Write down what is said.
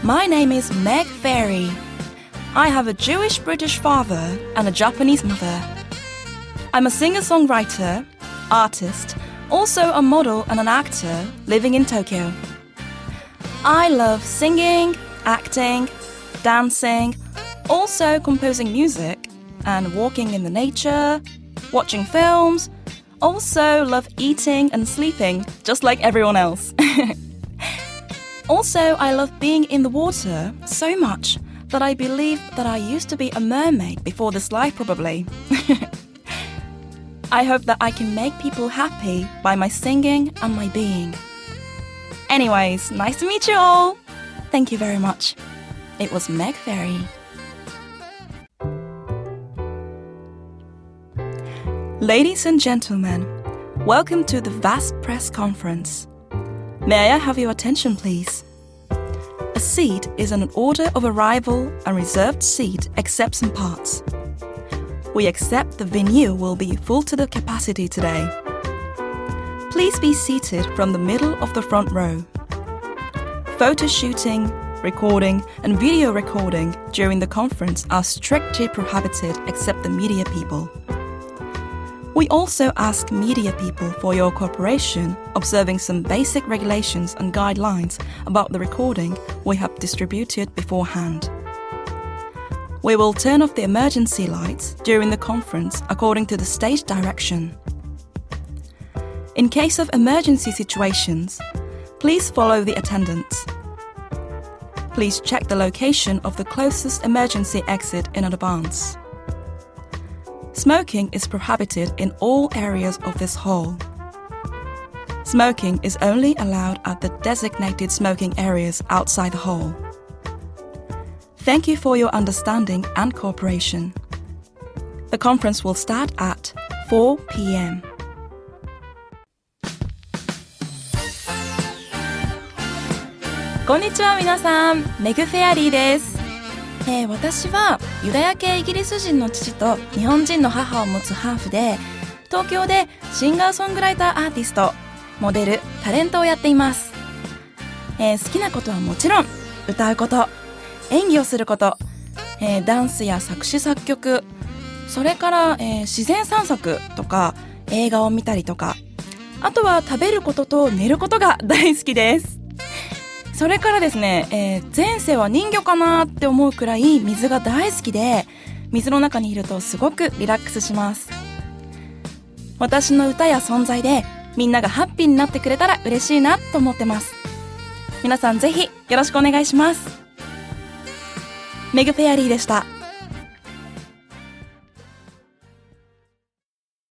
My name is Meg Ferry. I have a Jewish-British father and a Japanese mother. I'm a singer-songwriter, artist, also a model and an actor living in Tokyo. I love singing, acting, dancing, also composing music, and walking in the nature, watching films, also love eating and sleeping, just like everyone else. Also, I love being in the water so much that I believe that I used to be a mermaid before this life, probably. I hope that I can make people happy by my singing and my being. Anyways, nice to meet you all. Thank you very much. It was Meg Ferry. Ladies and gentlemen, welcome to the VASP press conference. May I have your attention, please? A seat is an order of arrival and reserved seat except some parts. We accept the venue will be full to the capacity today. Please be seated from the middle of the front row. Photo shooting, recording, and video recording during the conference are strictly prohibited except the media people. We also ask media people for your cooperation, observing some basic regulations and guidelines about the recording we have distributed beforehand. We will turn off the emergency lights during the conference according to the stage direction. In case of emergency situations, please follow the attendants. Please check the location of the closest emergency exit in advance. Smoking is prohibited in all areas of this hall. Smoking is only allowed at the designated smoking areas outside the hall. Thank you for your understanding and cooperation. The conference will start at 4 p.m. こんにちは皆さん、メグフェアリーです。私はユダヤ系イギリス人の父と日本人の母を持つハーフで、東京でシンガーソングライターアーティスト、モデル、タレントをやっています。好きなことはもちろん歌うこと、演技をすること、ダンスや作詞作曲、それから、自然散策とか映画を見たりとか、あとは食べることと寝ることが大好きです。それからですね、前世は人魚かなって思うくらい水が大好きで、水の中にいるとすごくリラックスします。私の歌や存在でみんながハッピーになってくれたら嬉しいなと思ってます。皆さんぜひよろしくお願いします。メグフェアリーでした。